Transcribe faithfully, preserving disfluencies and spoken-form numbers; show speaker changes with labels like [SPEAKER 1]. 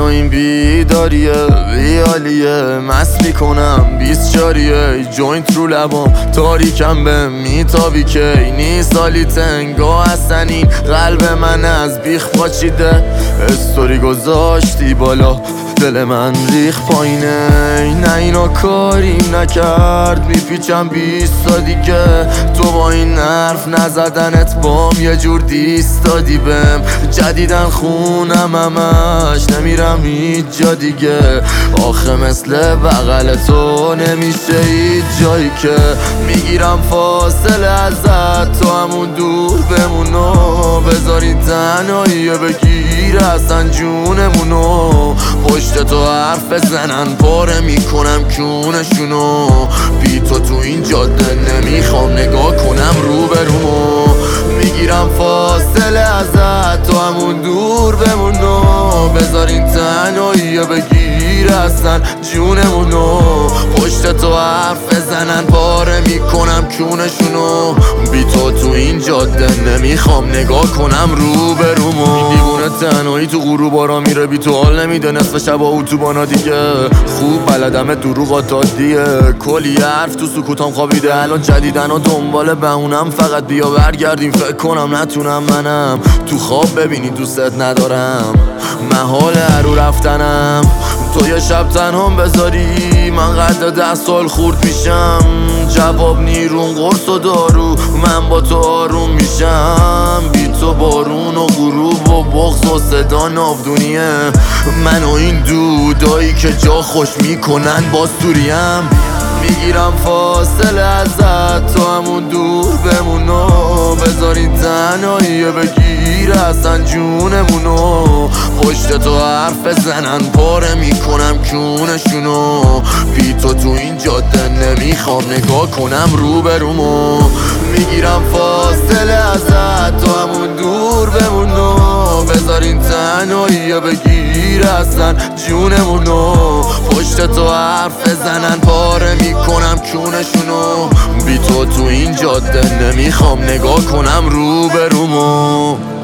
[SPEAKER 1] منو این بیداریه بیالیه مست میکنم بیست جاریه جوینت رو لبام تاریکم به میتابی که نیست سالی تنگا هستن این قلب من از بیخ پاچیده استوری گذاشتی بالا دل من ریخ پایینه نه اینا کاریم نکرد میپیچم بیستا دیگه تو با این حرف نزدنت بام یه جور دیستادی بهم جدیدن خونم همش نمیرم هیچ جا دیگه آخه مثل بغل تو نمیشه هیچ جایی که میگیرم فاصله ازت تو همون دور بمونو بذاری تنهایی بگیر اصلا جونمونو پشت تو حرف بزنن پاره میکنم کونشونو بی تو تو این جاده نمیخوام نگاه کنم رو برومو میگیرم فاصله ازت تو همون دور بمونو بذارین تنهایی بگیر اصلا جونمونو پشت تو حرف بزنن پاره میکنم کونشونو بی تو تو این جاده نمیخوام نگاه کنم رو برومو این دیوونه تنهایی تو غروبارا میره بی تو حال نمیده نصف شب اتوبانا دیگه خوب بلدم دروغات عادیه کلی حرف تو سکوتام خوابیده الان جدیدن و دنبال بهونم فقط بیا برگردیم فکر کنم نتونم منم تو خواب ببینی دوستت ندارم محال هرو رفتنم تو یه شب تنهام بذاری من قد ده سال خورد میشم جواب نیرون قرص و دارو من با تو آروم میشم بی تو بارون و غروب و بغض و صدا ناودونیه من و این دودایی که جا خوش میکنن باستوریم میگیرم فاصله ازت تو همون دور بمونو بذارین تنهایی بگیر اصلا جونمونو پشت تو حرف بزنن پاره میکنم کونشونو بی تو تو این جاده نمیخوام نگاه کنم رو برومو میگیرم فاصله ازت تو همون دور بمونو بذارین تنهایی بگیر اصلا جونمونو پشت تو حرف بزنن پاره میکنم کونشونو بی تو تو این جاده نمیخوام نگاه کنم رو برومو